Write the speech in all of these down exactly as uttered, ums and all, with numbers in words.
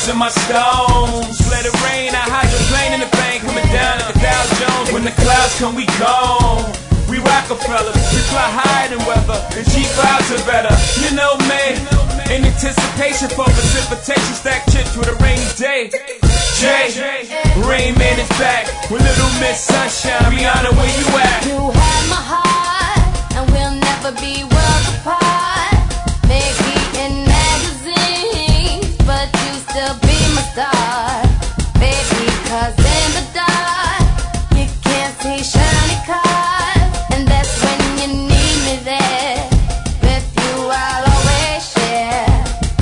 in my stones. Let it rain, I hydroplane in the bank, coming down like a Dow Jones. When the clouds come, we gone. We Rockefellers, we fly higher than weather, and G fives are better. You know me, in anticipation for precipitation, stack chips with a rainy day. Jay, Rain Man is back with Little Miss Sunshine. Rihanna, where you at? You have my heart, and we'll never be worlds apart. Maybe in magazines, but you still be my star, baby. 'Cause in the dark, you can't see shiny cars, and that's when you need me there. With you, I'll always share.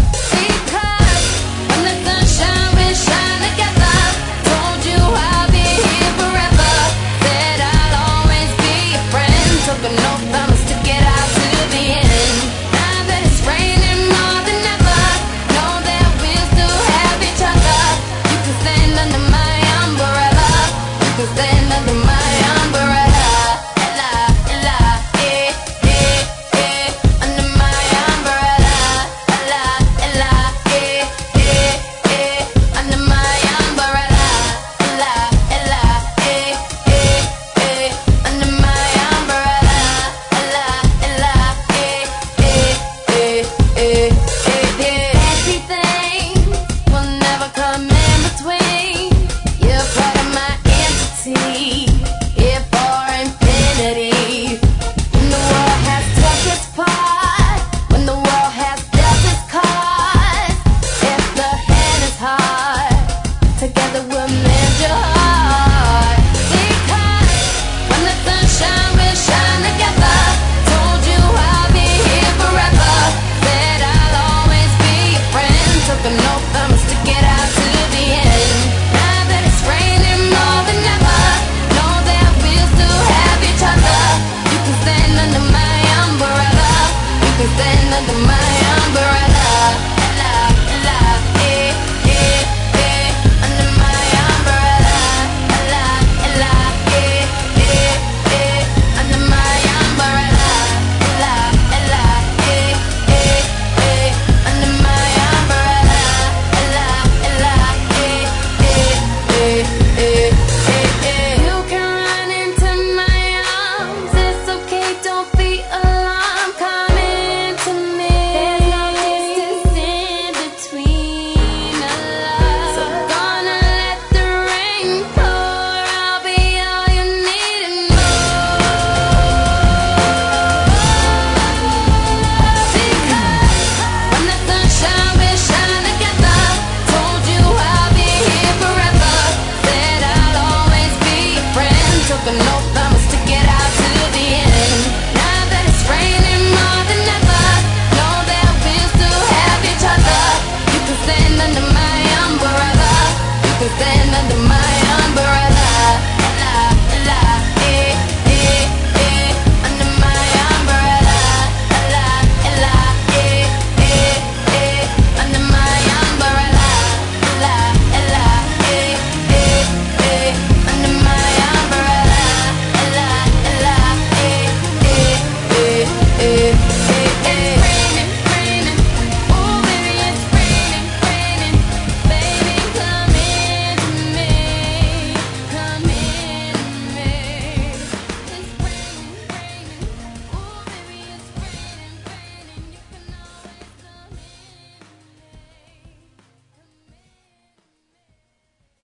Because when the sunshine will shine together, told you I'll be here forever. Said I'll always be your friend. Took an oath, promise to get out to the end. Now that it's raining more than ever, know that we'll still have each other. You can stand under my umbrella. You can stand under my umbrella. Ella, Ella, eh, eh, eh, under my umbrella. Ella, Ella, eh, eh, eh, under my umbrella. Ella, Ella, eh, eh, eh, under my umbrella. Ella, Ella, eh, eh, eh, eh, eh, eh. Everything will never come in between. You're part of my entity, here for infinity. When the world has took its part, when the world has dealt its cards, if the hand is hard, together we'll mend your heart. Because when the sunshine will shine together, told you I'll be here forever. Said I'll always be your friend. Took an oath, promise to get out to the end. Now that it's raining more than ever, know that we'll still have each other. You can stand under my umbrella. You can stand under my umbrella. Ella, Ella, eh, eh, eh, under my umbrella. Ella, Ella, eh, eh, eh, under my umbrella. Ella, Ella, eh, eh, eh, under my umbrella. Ella, Ella, eh, eh, eh, eh, eh, eh. You can run into my arms. It's okay, don't be alarmed. Come into me. There's no distance in between us. So gonna let the rain pour. I'll be all you need and more. Because when the sunshine will shine together, told you I'll be here forever. Said I'll always be your friend. Took an oath.